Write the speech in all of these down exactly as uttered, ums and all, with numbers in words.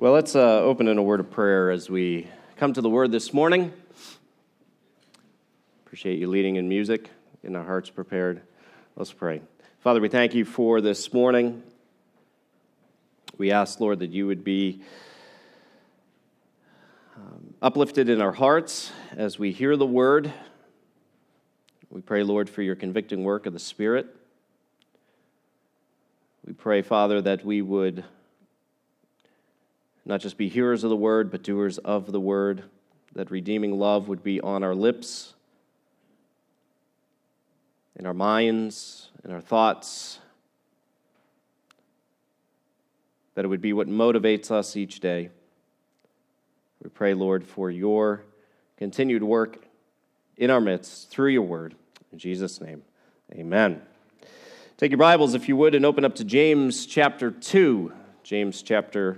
Well, let's uh, open in a word of prayer as we come to the Word this morning. Appreciate you leading in music, getting our hearts prepared. Let's pray. Father, we thank you for this morning. We ask, Lord, that you would be um, uplifted in our hearts as we hear the Word. We pray, Lord, for your convicting work of the Spirit. We pray, Father, that we would not just be hearers of the word, but doers of the word, that redeeming love would be on our lips, in our minds, in our thoughts, that it would be what motivates us each day. We pray, Lord, for your continued work in our midst through your word. In Jesus' name, amen. Take your Bibles, if you would, and open up to James chapter two. James chapter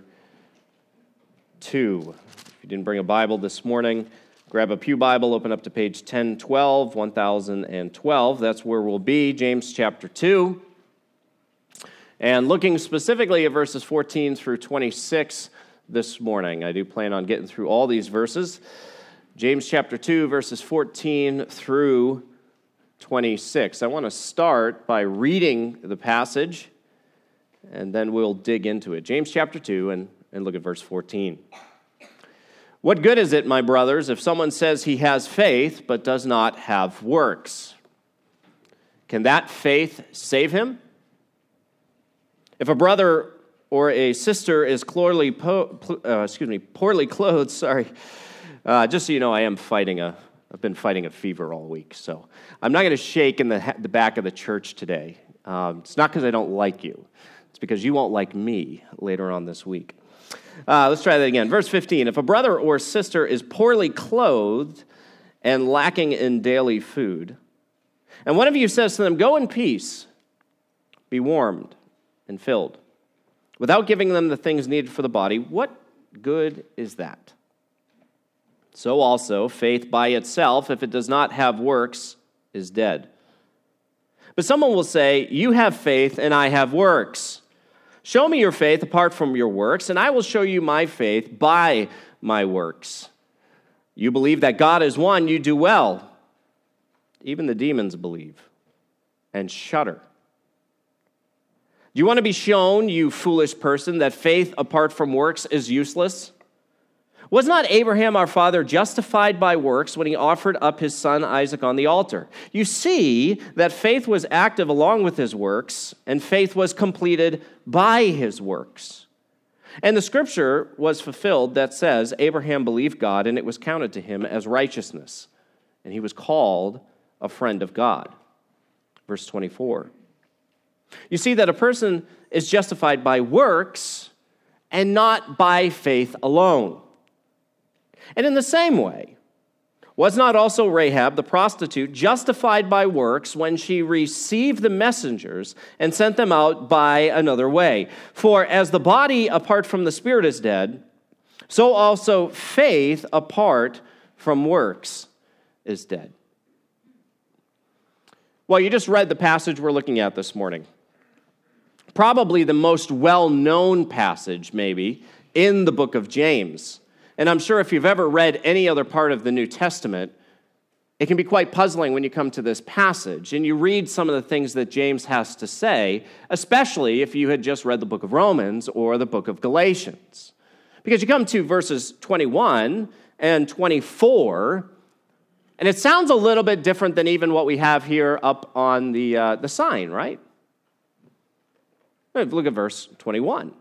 two. If you didn't bring a Bible this morning, grab a pew Bible, open up to page ten twelve, one thousand twelve. That's where we'll be, James chapter two. And looking specifically at verses fourteen through twenty-six this morning. I do plan on getting through all these verses. James chapter two, verses fourteen through twenty-six. I want to start by reading the passage, and then we'll dig into it. James chapter two, and And look at verse fourteen. What good is it, my brothers, if someone says he has faith but does not have works? Can that faith save him? If a brother or a sister is poorly, po- uh, excuse me, poorly clothed, sorry, uh, just so you know, I am fighting a, I've been fighting a fever all week, so I'm not going to shake in the, the back of the church today. Um, it's not because I don't like you. It's because you won't like me later on this week. Uh, let's try that again. Verse fifteen, if a brother or sister is poorly clothed and lacking in daily food, and one of you says to them, go in peace, be warmed and filled, without giving them the things needed for the body, what good is that? So also, faith by itself, if it does not have works, is dead. But someone will say, you have faith and I have works. Show me your faith apart from your works, and I will show you my faith by my works. You believe that God is one, you do well. Even the demons believe and shudder. Do you want to be shown, you foolish person, that faith apart from works is useless? Was not Abraham our father justified by works when he offered up his son Isaac on the altar? You see that faith was active along with his works, and faith was completed by his works. And the scripture was fulfilled that says, Abraham believed God, and it was counted to him as righteousness, and he was called a friend of God. Verse twenty-four. You see that a person is justified by works and not by faith alone. And in the same way, was not also Rahab the prostitute justified by works when she received the messengers and sent them out by another way? For as the body apart from the spirit is dead, so also faith apart from works is dead. Well, you just read the passage we're looking at this morning. Probably the most well-known passage, maybe, in the book of James. And I'm sure if you've ever read any other part of the New Testament, it can be quite puzzling when you come to this passage and you read some of the things that James has to say, especially if you had just read the book of Romans or the book of Galatians. Because you come to verses twenty-one and twenty-four, and it sounds a little bit different than even what we have here up on the, uh, the sign, right? Look at verse twenty-one.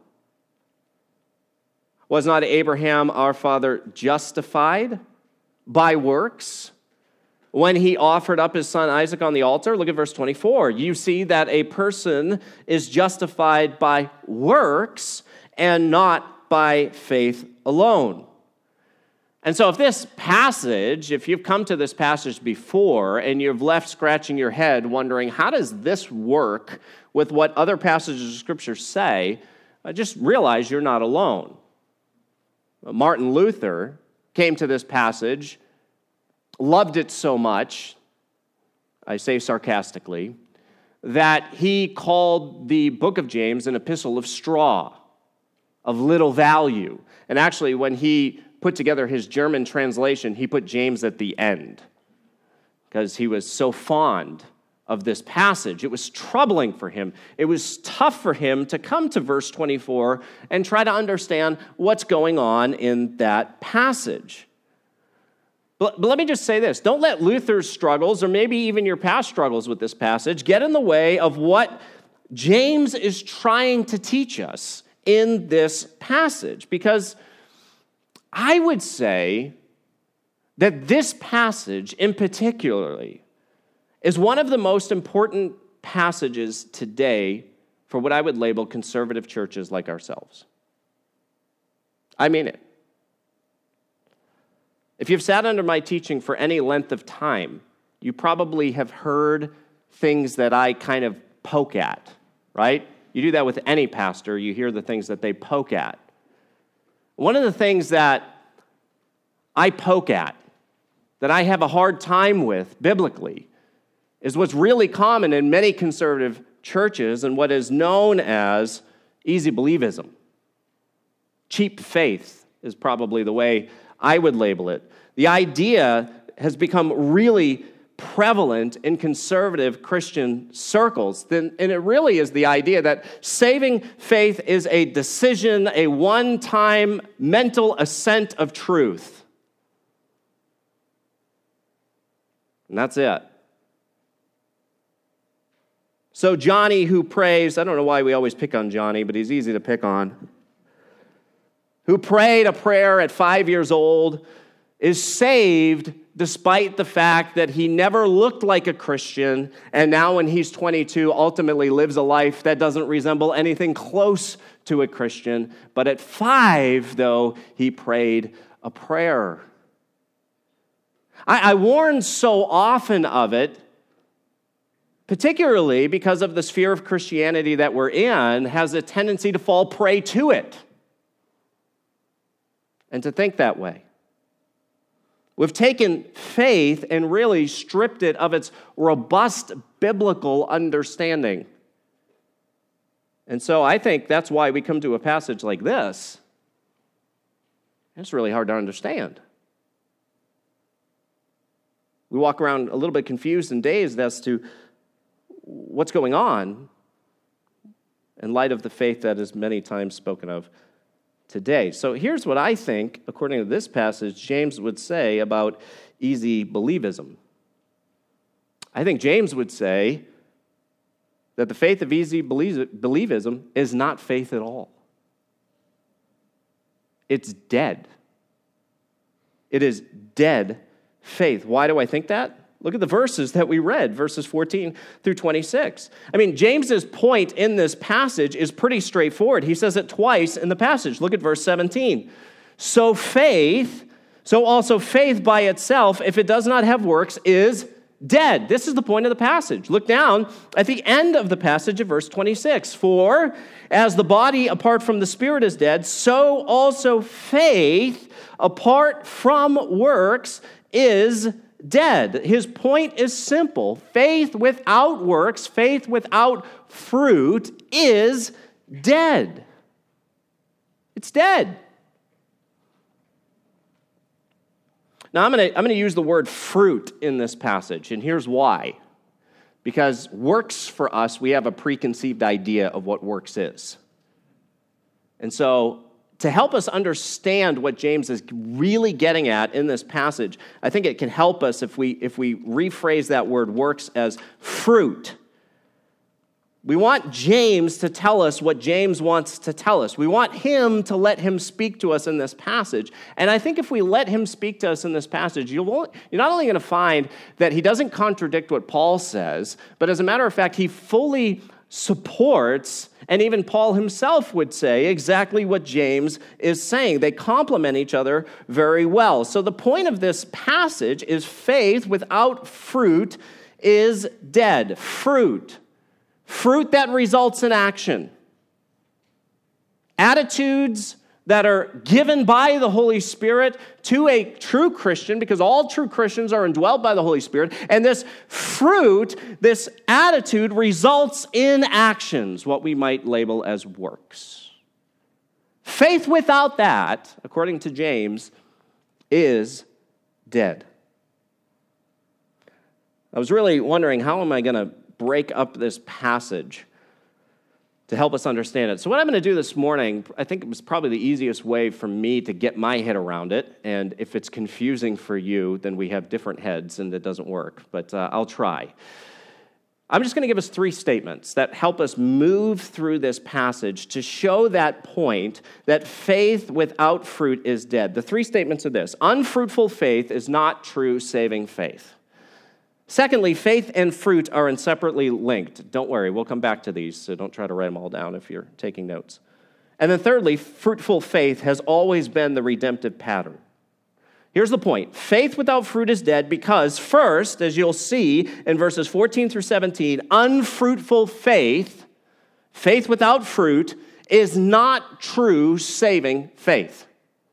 Was not Abraham our father justified by works when he offered up his son Isaac on the altar? Look at verse twenty-four. You see that a person is justified by works and not by faith alone. And so if this passage, if you've come to this passage before and you've left scratching your head wondering, how does this work with what other passages of Scripture say, just realize you're not alone. Martin Luther came to this passage, loved it so much, I say sarcastically, that he called the book of James an epistle of straw. of little value. And actually, when he put together his German translation, he put James at the end because he was so fond of this passage. It was troubling for him. It was tough for him to come to verse twenty-four and try to understand what's going on in that passage. But, but let me just say this. Don't let Luther's struggles, or maybe even your past struggles with this passage, get in the way of what James is trying to teach us in this passage. Because I would say that this passage in particularly is one of the most important passages today for what I would label conservative churches like ourselves. I mean it. If you've sat under my teaching for any length of time, you probably have heard things that I kind of poke at, right? You do that with any pastor. You hear the things that they poke at. One of the things that I poke at, that I have a hard time with biblically, is what's really common in many conservative churches and what is known as easy believism. Cheap faith is probably the way I would label it. The idea has become really prevalent in conservative Christian circles, and it really is the idea that saving faith is a decision, a one-time mental assent of truth. And that's it. So Johnny, who prays, I don't know why we always pick on Johnny, but he's easy to pick on, who prayed a prayer at five years old, is saved despite the fact that he never looked like a Christian, and now when he's twenty-two, ultimately lives a life that doesn't resemble anything close to a Christian. But at five, though, he prayed a prayer. I, I warn so often of it, particularly because of the sphere of Christianity that we're in, has a tendency to fall prey to it and to think that way. We've taken faith and really stripped it of its robust biblical understanding. And so I think that's why we come to a passage like this. It's really hard to understand. We walk around a little bit confused and dazed as to what's going on in light of the faith that is many times spoken of today. So here's what I think, according to this passage, James would say about easy believism. I think James would say that the faith of easy believism is not faith at all. It's dead. It is dead faith. Why do I think that? Look at the verses that we read, verses fourteen through twenty-six. I mean, James's point in this passage is pretty straightforward. He says it twice in the passage. Look at verse seventeen. So faith, so also faith by itself, if it does not have works, is dead. This is the point of the passage. Look down at the end of the passage of verse twenty-six. For as the body apart from the spirit is dead, so also faith apart from works is dead. His point is simple. Faith without works, faith without fruit is dead. It's dead. Now, I'm going to I'm going to use the word fruit in this passage, and here's why. Because works for us, we have a preconceived idea of what works is. And so, to help us understand what James is really getting at in this passage, I think it can help us if we if we rephrase that word works as fruit. We want James to tell us what James wants to tell us. We want him to let him speak to us in this passage. And I think if we let him speak to us in this passage, you'll, you're not only going to find that he doesn't contradict what Paul says, but as a matter of fact, he fully supports, and even Paul himself would say, exactly what James is saying. They complement each other very well. So the point of this passage is faith without fruit is dead. Fruit. Fruit that results in action. Attitudes that are given by the Holy Spirit to a true Christian, because all true Christians are indwelled by the Holy Spirit, and this fruit, this attitude results in actions, what we might label as works. Faith without that, according to James, is dead. I was really wondering, how am I going to break up this passage to help us understand it? So what I'm going to do this morning, I think it was probably the easiest way for me to get my head around it. And if it's confusing for you, then we have different heads and it doesn't work. But uh, I'll try. I'm just going to give us three statements that help us move through this passage to show that point that faith without fruit is dead. The three statements are this: unfruitful faith is not true saving faith. Secondly, faith and fruit are inseparably linked. Don't worry, we'll come back to these, so don't try to write them all down if you're taking notes. And then thirdly, fruitful faith has always been the redemptive pattern. Here's the point. Faith without fruit is dead because, first, as you'll see in verses fourteen through seventeen, unfruitful faith, faith without fruit, is not true saving faith.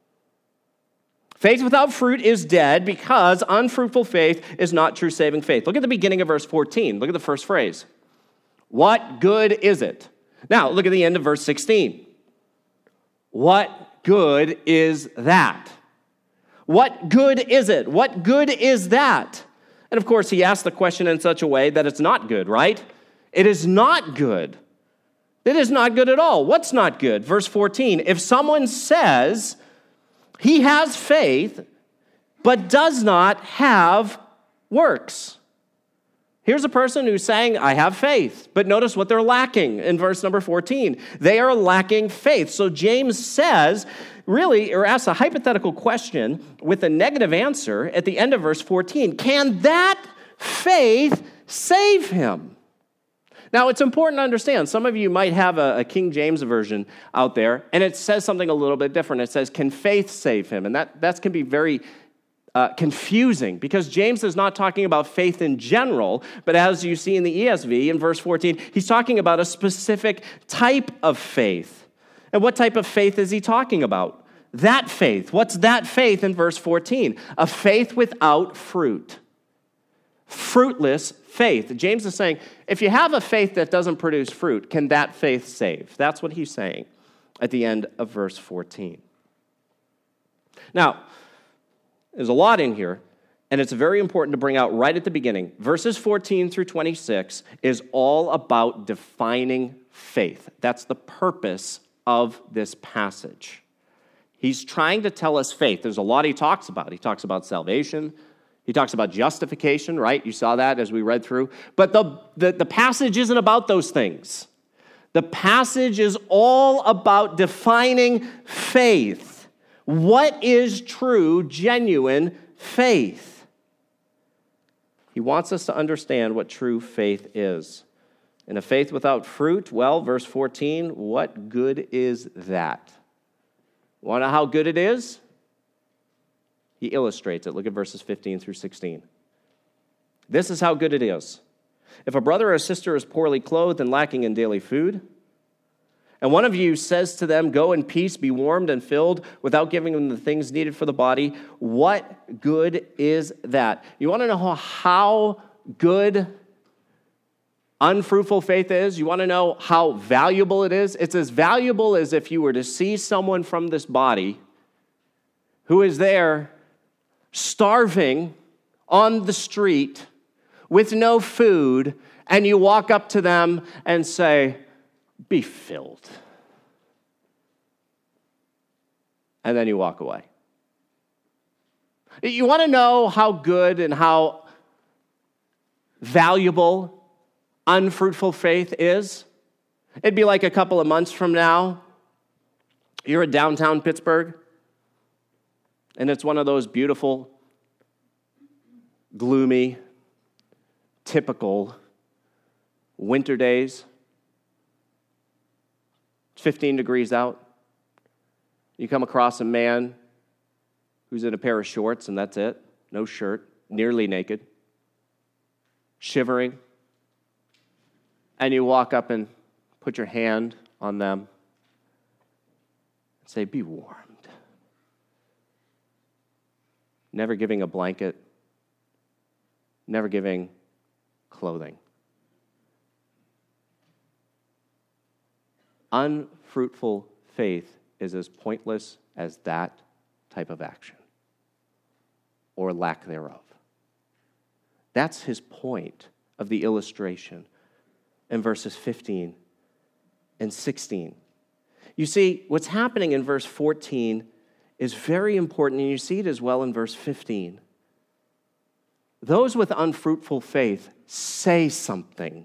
Faith without fruit is dead because unfruitful faith is not true saving faith. Look at the beginning of verse fourteen. Look at the first phrase. What good is it? Now, look at the end of verse sixteen. What good is that? What good is it? What good is that? And of course, he asked the question in such a way that it's not good, right? It is not good. It is not good at all. What's not good? Verse fourteen, if someone says he has faith, but does not have works. Here's a person who's saying, I have faith. But notice what they're lacking in verse number fourteen. They are lacking faith. So James says, really, or asks a hypothetical question with a negative answer at the end of verse fourteen. Can that faith save him? Now, it's important to understand. Some of you might have a, a King James version out there, and it says something a little bit different. It says, can faith save him? And that, that can be very uh, confusing because James is not talking about faith in general, but as you see in the E S V in verse fourteen, he's talking about a specific type of faith. And what type of faith is he talking about? That faith. What's that faith in verse fourteen? A faith without fruit. Fruitless faith. James is saying, if you have a faith that doesn't produce fruit, can that faith save? That's what he's saying at the end of verse fourteen. Now, there's a lot in here, and it's very important to bring out right at the beginning. Verses fourteen through twenty-six is all about defining faith. That's the purpose of this passage. He's trying to tell us faith. There's a lot he talks about. He talks about salvation. He talks about justification, right? You saw that as we read through. But the, the, the passage isn't about those things. The passage is all about defining faith. What is true, genuine faith? He wants us to understand what true faith is. And a faith without fruit, well, verse fourteen, what good is that? Want to know how good it is? He illustrates it. Look at verses fifteen through sixteen. This is how good it is. If a brother or a sister is poorly clothed and lacking in daily food, and one of you says to them, go in peace, be warmed and filled, without giving them the things needed for the body, what good is that? You want to know how, how good unfruitful faith is? You want to know how valuable it is? It's as valuable as if you were to see someone from this body who is there starving on the street with no food, and you walk up to them and say, be filled. And then you walk away. You want to know how good and how valuable unfruitful faith is? It'd be like a couple of months from now, you're in downtown Pittsburgh, and it's one of those beautiful, gloomy, typical winter days. It's fifteen degrees out. You come across a man who's in a pair of shorts, and that's it. No shirt, nearly naked, shivering. And you walk up and put your hand on them and say, be warmed. Never giving a blanket, never giving clothing. Unfruitful faith is as pointless as that type of action, or lack thereof. That's his point of the illustration in verses fifteen and sixteen. You see, what's happening in verse fourteen is very important, and you see it as well in verse fifteen. Those with unfruitful faith say something.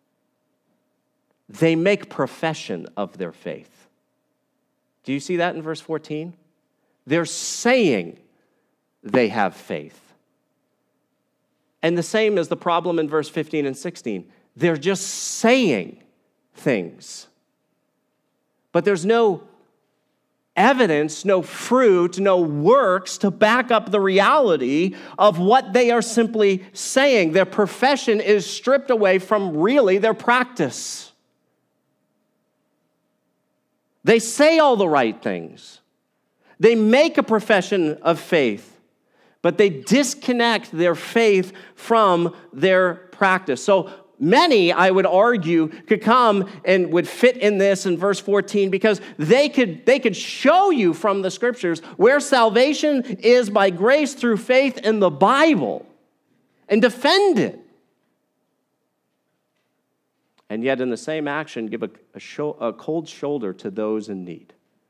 They make profession of their faith. Do you see that in verse fourteen? They're saying they have faith. And the same is the problem in verse fifteen and sixteen. They're just saying things. But there's no evidence, no fruit, no works to back up the reality of what they are simply saying. Their profession is stripped away from really their practice. They say all the right things. They make a profession of faith, but they disconnect their faith from their practice. So many, I would argue, could come and would fit in this in verse fourteen because they could, they could show you from the scriptures where salvation is by grace through faith in the Bible and defend it. And yet in the same action, give a, a, show, a cold shoulder to those in need,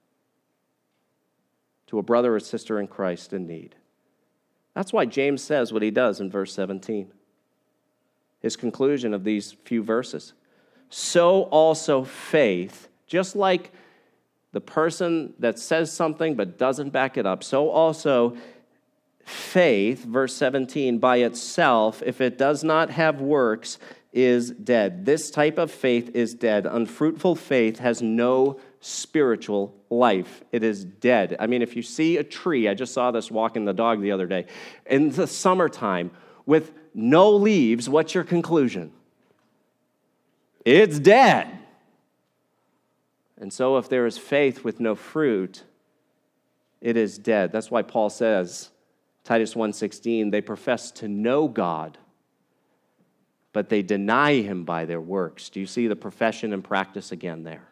to a brother or sister in Christ in need. That's why James says what he does in verse seventeen. His conclusion of these few verses. So also faith, just like the person that says something but doesn't back it up, so also faith, verse seventeen, by itself, if it does not have works, is dead. This type of faith is dead. Unfruitful faith has no spiritual life. It is dead. I mean, if you see a tree, I just saw this walking the dog the other day, in the summertime with no leaves, what's your conclusion? It's dead. And so if there is faith with no fruit, it is dead. That's why Paul says, Titus one sixteen, they profess to know God, but they deny him by their works. Do you see the profession and practice again there?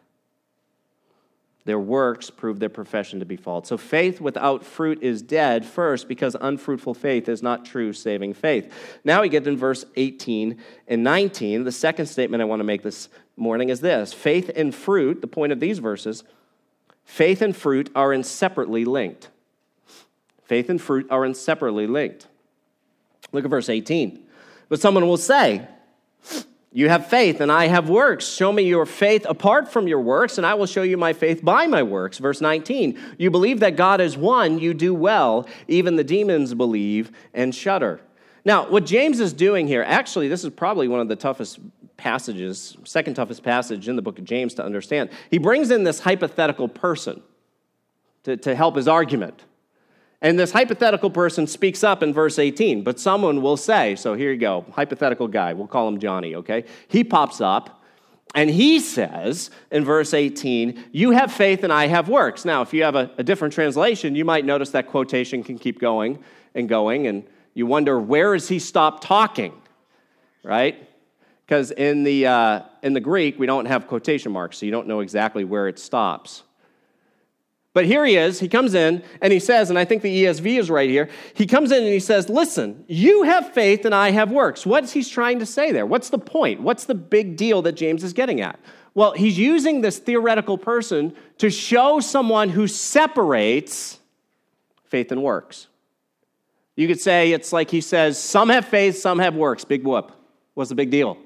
Their works prove their profession to be false. So faith without fruit is dead, first, because unfruitful faith is not true saving faith. Now we get in verse eighteen and nineteen. The second statement I want to make this morning is this. Faith and fruit, the point of these verses, faith and fruit are inseparably linked. Faith and fruit are inseparably linked. Look at verse eighteen. But someone will say, you have faith and I have works. Show me your faith apart from your works, and I will show you my faith by my works. Verse nineteen, you believe that God is one, you do well. Even the demons believe and shudder. Now, what James is doing here, actually, this is probably one of the toughest passages, second toughest passage in the book of James to understand. He brings in this hypothetical person to, to help his argument. And this hypothetical person speaks up in verse eighteen, but someone will say, so here you go, hypothetical guy, we'll call him Johnny, okay? He pops up, and he says in verse eighteen, you have faith and I have works. Now, if you have a, a different translation, you might notice that quotation can keep going and going, and you wonder, where has he stopped talking, right? Because in the uh, in the Greek, we don't have quotation marks, so you don't know exactly where it stops. But here he is, he comes in, and he says, and I think the E S V is right here, he comes in and he says, listen, you have faith and I have works. What's he trying to say there? What's the point? What's the big deal that James is getting at? Well, he's using this theoretical person to show someone who separates faith and works. You could say it's like he says, some have faith, some have works. Big whoop. What's the big deal?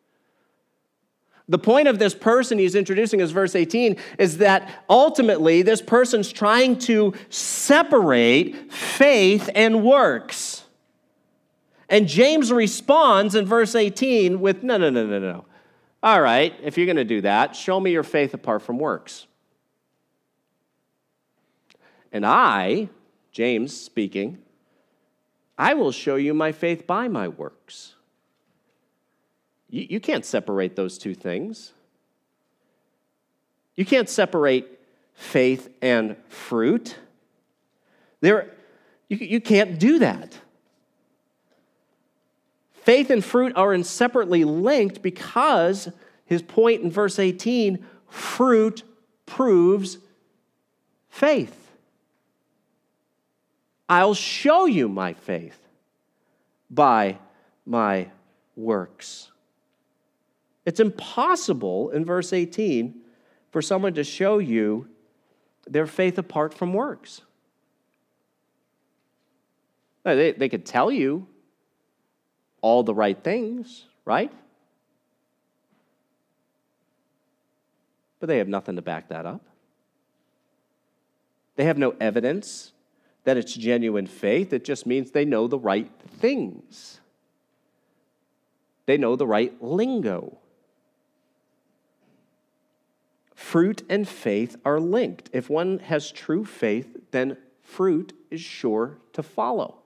The point of this person he's introducing as verse eighteen is that ultimately this person's trying to separate faith and works. And James responds in verse eighteen with, no, no, no, no, no. All right, if you're going to do that, show me your faith apart from works. And I, James speaking, I will show you my faith by my works. You, you can't separate those two things. You can't separate faith and fruit. There, you, you can't do that. Faith and fruit are inseparably linked because, his point in verse eighteen, fruit proves faith. I'll show you my faith by my works. It's impossible in verse eighteen for someone to show you their faith apart from works. They, they could tell you all the right things, right? But they have nothing to back that up. They have no evidence that it's genuine faith. It just means they know the right things. They know the right lingo. Fruit and faith are linked. If one has true faith, then fruit is sure to follow.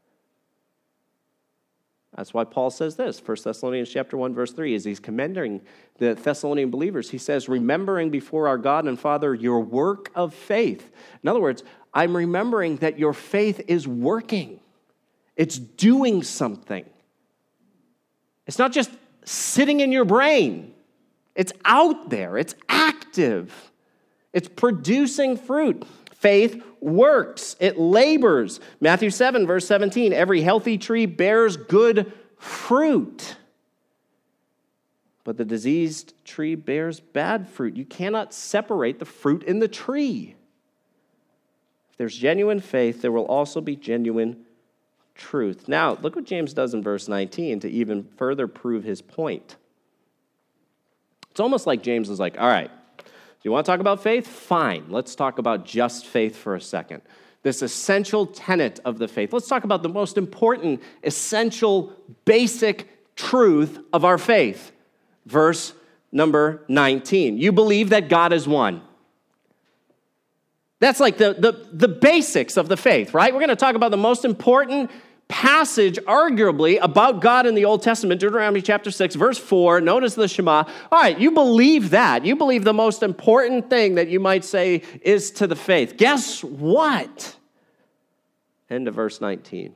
That's why Paul says this, First Thessalonians chapter one, verse three, as he's commending the Thessalonian believers. He says, remembering before our God and Father your work of faith. In other words, I'm remembering that your faith is working. It's doing something. It's not just sitting in your brain. It's out there. It's active. It's producing fruit. Faith works. It labors. Matthew seven, verse seventeen, every healthy tree bears good fruit, but the diseased tree bears bad fruit. You cannot separate the fruit in the tree. If there's genuine faith, there will also be genuine truth. Now, look what James does in verse nineteen to even further prove his point. It's almost like James is like, all right, do you want to talk about faith? Fine. Let's talk about just faith for a second. This essential tenet of the faith. Let's talk about the most important, essential, basic truth of our faith. Verse number nineteen. You believe that God is one. That's like the, the, the basics of the faith, right? We're going to talk about the most important passage, arguably, about God in the Old Testament, Deuteronomy chapter six, verse four. Notice the Shema. All right, you believe that. You believe the most important thing that you might say is to the faith. Guess what? End of verse nineteen.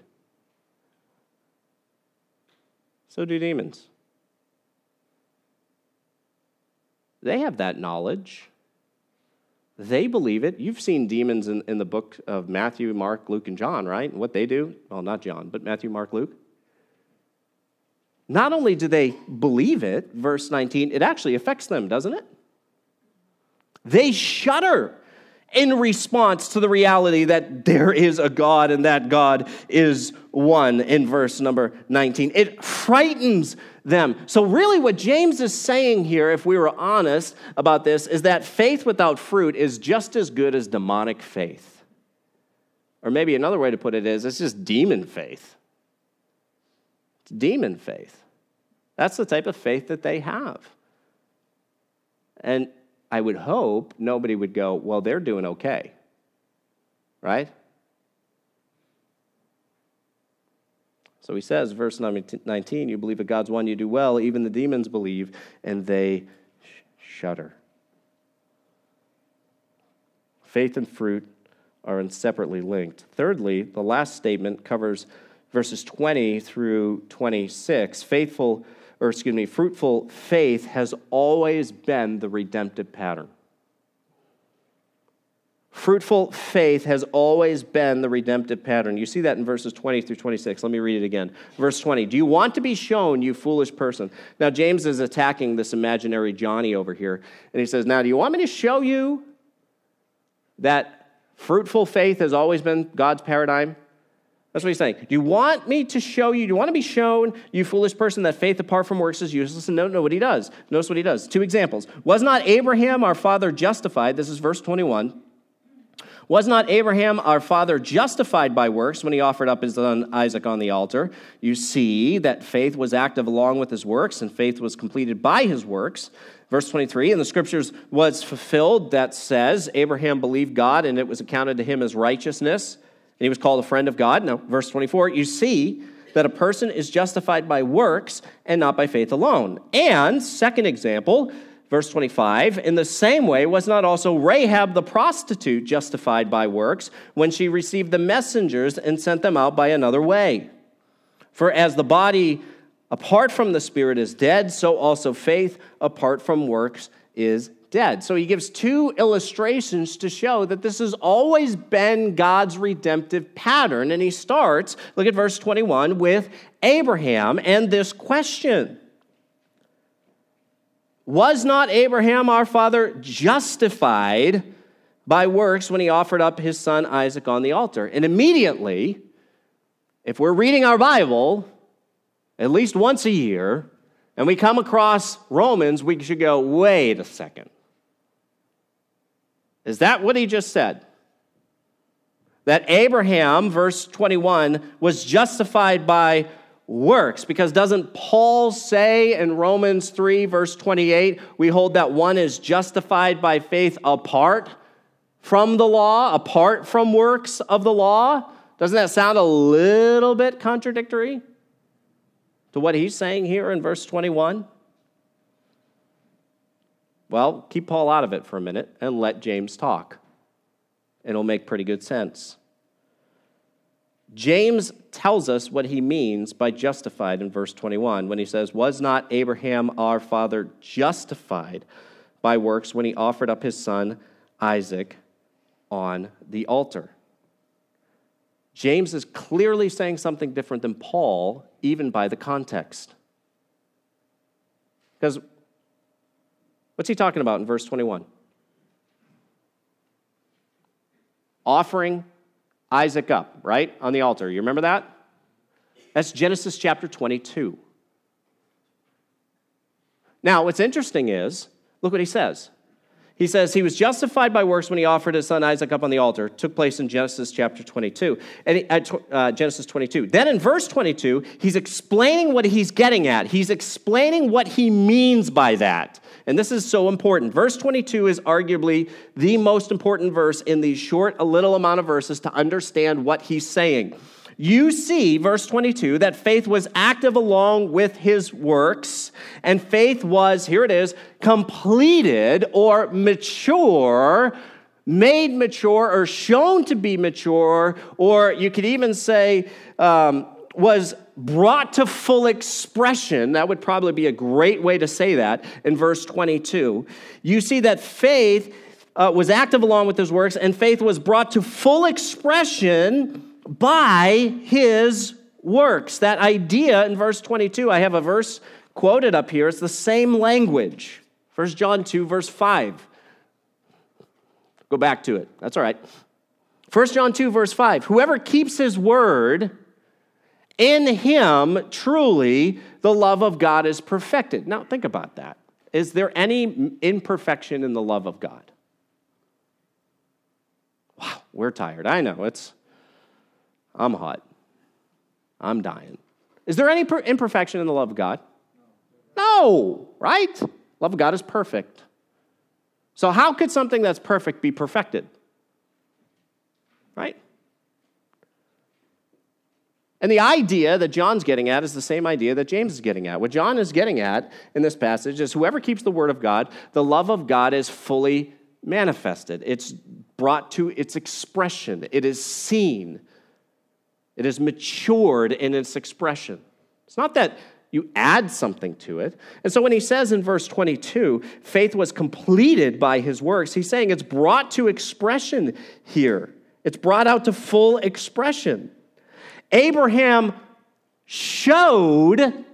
So do demons. They have that knowledge. They believe it. You've seen demons in, in the book of Matthew, Mark, Luke, and John, right? And what they do? Well, not John, but Matthew, Mark, Luke. Not only do they believe it, verse nineteen, it actually affects them, doesn't it? They shudder in response to the reality that there is a God and that God is one in verse number nineteen. It frightens them. So really what James is saying here, if we were honest about this, is that faith without fruit is just as good as demonic faith. Or maybe another way to put it is, it's just demon faith. It's demon faith. That's the type of faith that they have. And I would hope nobody would go, well, they're doing okay. Right? So he says, verse nineteen, you believe that God's one, you do well. Even the demons believe, and they shudder. Faith and fruit are inseparably linked. Thirdly, the last statement covers verses twenty through twenty-six. Faithful, or excuse me, fruitful faith has always been the redemptive pattern. Fruitful faith has always been the redemptive pattern. You see that in verses twenty through twenty-six. Let me read it again. Verse twenty, do you want to be shown, you foolish person? Now, James is attacking this imaginary Johnny over here. And he says, now, do you want me to show you that fruitful faith has always been God's paradigm? That's what he's saying. Do you want me to show you, do you want to be shown, you foolish person, that faith apart from works is useless? And note, note what he does. Notice what he does. Two examples. Was not Abraham, our father, justified? This is verse twenty-one. Was not Abraham, our father, justified by works when he offered up his son Isaac on the altar? You see that faith was active along with his works, and faith was completed by his works. Verse twenty-three, in the scriptures was fulfilled that says, Abraham believed God, and it was accounted to him as righteousness, and he was called a friend of God. Now, verse twenty-four, you see that a person is justified by works and not by faith alone. And, second example, verse twenty-five, in the same way, was not also Rahab the prostitute justified by works when she received the messengers and sent them out by another way? For as the body apart from the spirit is dead, so also faith apart from works is dead. So he gives two illustrations to show that this has always been God's redemptive pattern. And he starts, look at verse twenty-one, with Abraham and this question. Was not Abraham our father justified by works when he offered up his son Isaac on the altar? And immediately, if we're reading our Bible at least once a year, and we come across Romans, we should go, wait a second. Is that what he just said? That Abraham, verse twenty-one, was justified by works? Because doesn't Paul say in Romans three, verse twenty-eight, we hold that one is justified by faith apart from the law, apart from works of the law? Doesn't that sound a little bit contradictory to what he's saying here in verse twenty-one? Well, keep Paul out of it for a minute and let James talk. It'll make pretty good sense. James tells us what he means by justified in verse twenty-one when he says, was not Abraham our father justified by works when he offered up his son Isaac on the altar? James is clearly saying something different than Paul, even by the context. Because what's he talking about in verse twenty-one? Offering Isaac up, right, on the altar. You remember that? That's Genesis chapter twenty-two. Now, what's interesting is, look what he says. He says he was justified by works when he offered his son Isaac up on the altar. It took place in Genesis chapter twenty-two. And uh, Genesis twenty-two. Then in verse twenty-two, he's explaining what he's getting at. He's explaining what he means by that. And this is so important. Verse twenty-two is arguably the most important verse in these short, a little amount of verses to understand what he's saying. You see, verse twenty-two, that faith was active along with his works, and faith was, here it is, completed or mature, made mature or shown to be mature, or you could even say um, was brought to full expression. That would probably be a great way to say that in verse twenty-two. You see that faith uh, was active along with his works, and faith was brought to full expression by his works. That idea in verse twenty-two, I have a verse quoted up here. It's the same language. First John two, verse five. Go back to it. That's all right. First John two, verse five. Whoever keeps his word, in him truly the love of God is perfected. Now think about that. Is there any imperfection in the love of God? Wow, we're tired. I know, it's I'm hot. I'm dying. Is there any per- imperfection in the love of God? No, right? Love of God is perfect. So how could something that's perfect be perfected? Right? And the idea that John's getting at is the same idea that James is getting at. What John is getting at in this passage is whoever keeps the word of God, the love of God is fully manifested. It's brought to its expression. It is seen. It is matured in its expression. It's not that you add something to it. And so when he says in verse twenty-two, faith was completed by his works, he's saying it's brought to expression here. It's brought out to full expression. Abraham showed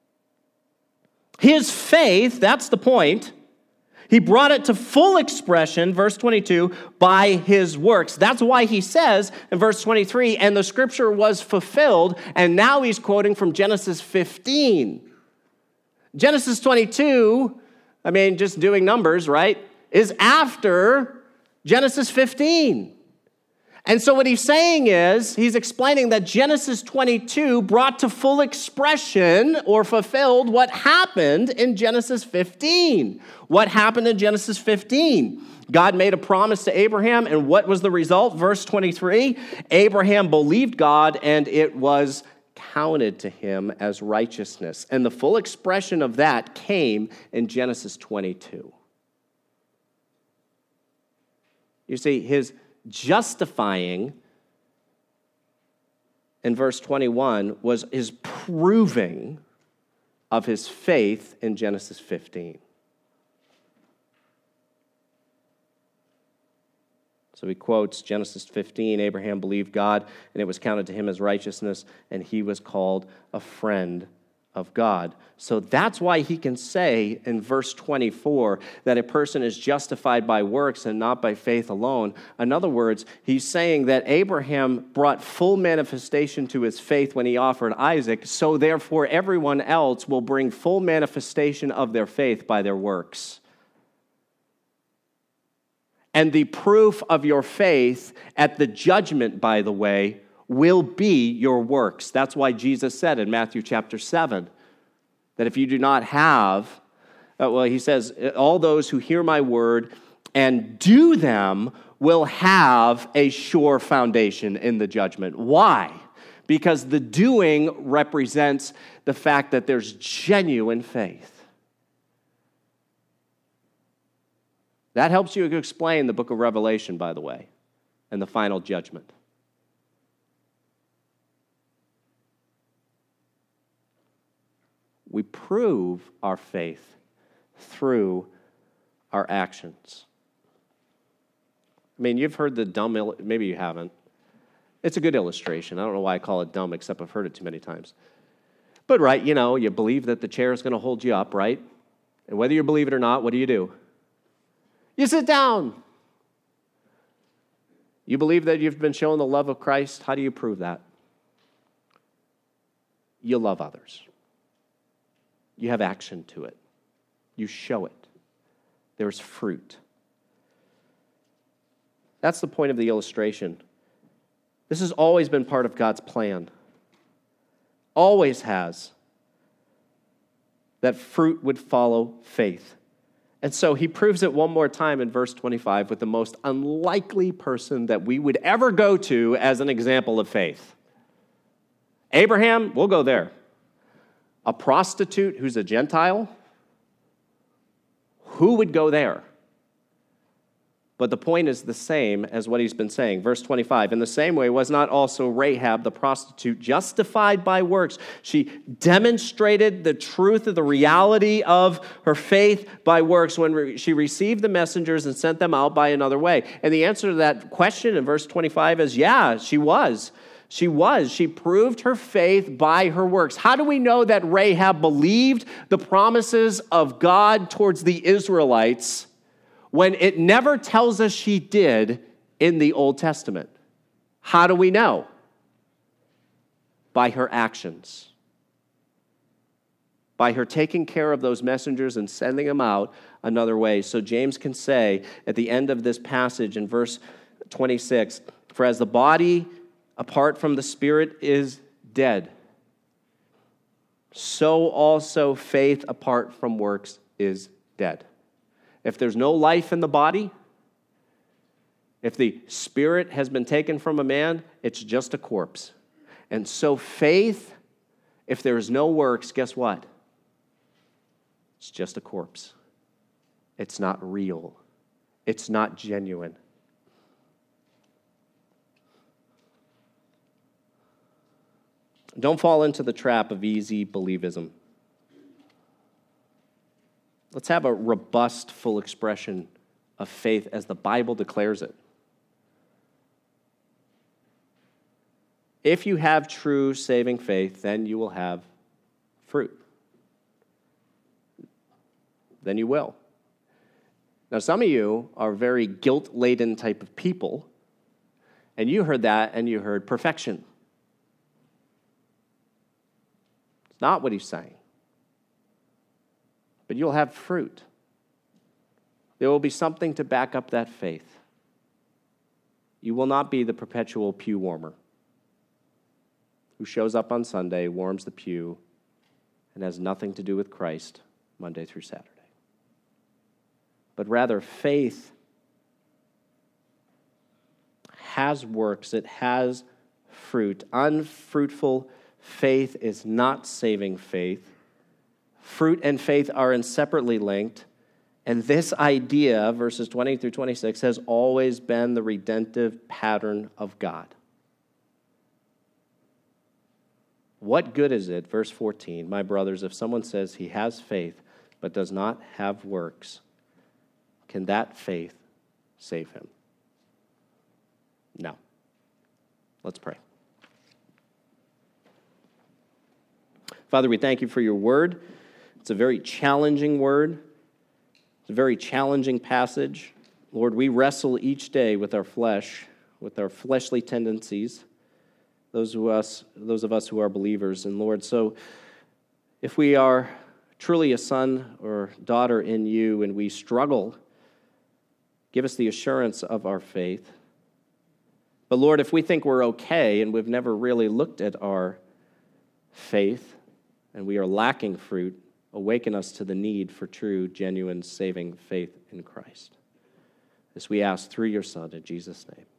his faith, that's the point. He brought it to full expression, verse twenty-two, by his works. That's why he says in verse twenty-three, and the scripture was fulfilled, and now he's quoting from Genesis fifteen. Genesis twenty-two, I mean, just doing numbers, right, is after Genesis fifteen. And so what he's saying is, he's explaining that Genesis twenty-two brought to full expression or fulfilled what happened in Genesis fifteen. What happened in Genesis fifteen? God made a promise to Abraham, and what was the result? Verse twenty-three, Abraham believed God, and it was counted to him as righteousness. And the full expression of that came in Genesis twenty-two. You see, his justifying in verse twenty-one was his proving of his faith in Genesis fifteen. So he quotes Genesis fifteen, Abraham believed God, and it was counted to him as righteousness, and he was called a friend of God. So that's why he can say in verse twenty-four that a person is justified by works and not by faith alone. In other words, he's saying that Abraham brought full manifestation to his faith when he offered Isaac, so therefore everyone else will bring full manifestation of their faith by their works. And the proof of your faith at the judgment, by the way, will be your works. That's why Jesus said in Matthew chapter seven that if you do not have, uh, well, he says, all those who hear my word and do them will have a sure foundation in the judgment. Why? Because the doing represents the fact that there's genuine faith. That helps you explain the book of Revelation, by the way, and the final judgment. We prove our faith through our actions. I mean, you've heard the dumb, il- maybe you haven't. It's a good illustration. I don't know why I call it dumb, except I've heard it too many times. But, right, you know, you believe that the chair is going to hold you up, right? And whether you believe it or not, what do you do? You sit down. You believe that you've been shown the love of Christ. How do you prove that? You love others. You have action to it. You show it. There's fruit. That's the point of the illustration. This has always been part of God's plan. Always has. That fruit would follow faith. And so he proves it one more time in verse twenty-five with the most unlikely person that we would ever go to as an example of faith. Abraham, we'll go there. A prostitute who's a Gentile? Who would go there? But the point is the same as what he's been saying. Verse twenty-five, in the same way, was not also Rahab the prostitute justified by works? She demonstrated the truth of the reality of her faith by works when re- she received the messengers and sent them out by another way. And the answer to that question in verse twenty-five is, yeah, she was. She was. She proved her faith by her works. How do we know that Rahab believed the promises of God towards the Israelites when it never tells us she did in the Old Testament? How do we know? By her actions. By her taking care of those messengers and sending them out another way. So James can say at the end of this passage in verse twenty-six, for as the body apart from the Spirit is dead, so also faith apart from works is dead. If there's no life in the body, if the Spirit has been taken from a man, it's just a corpse. And so faith, if there is no works, guess what? It's just a corpse. It's not real. It's not genuine. Don't fall into the trap of easy believism. Let's have a robust, full expression of faith as the Bible declares it. If you have true saving faith, then you will have fruit. Then you will. Now, some of you are very guilt-laden type of people, and you heard that and you heard perfection. It's not what he's saying. But you'll have fruit. There will be something to back up that faith. You will not be the perpetual pew warmer who shows up on Sunday, warms the pew, and has nothing to do with Christ Monday through Saturday. But rather, faith has works. It has fruit. Unfruitful faith is not saving faith. Fruit and faith are inseparably linked. And this idea, verses twenty through twenty-six, has always been the redemptive pattern of God. What good is it, verse fourteen, my brothers, if someone says he has faith but does not have works, can that faith save him? No. Let's pray. Father, we thank you for your word. It's a very challenging word. It's a very challenging passage. Lord, we wrestle each day with our flesh, with our fleshly tendencies, those of us, those of us who are believers. And Lord, so if we are truly a son or daughter in you and we struggle, give us the assurance of our faith. But Lord, if we think we're okay and we've never really looked at our faith and we are lacking fruit, awaken us to the need for true, genuine, saving faith in Christ. This we ask through your Son, in Jesus' name.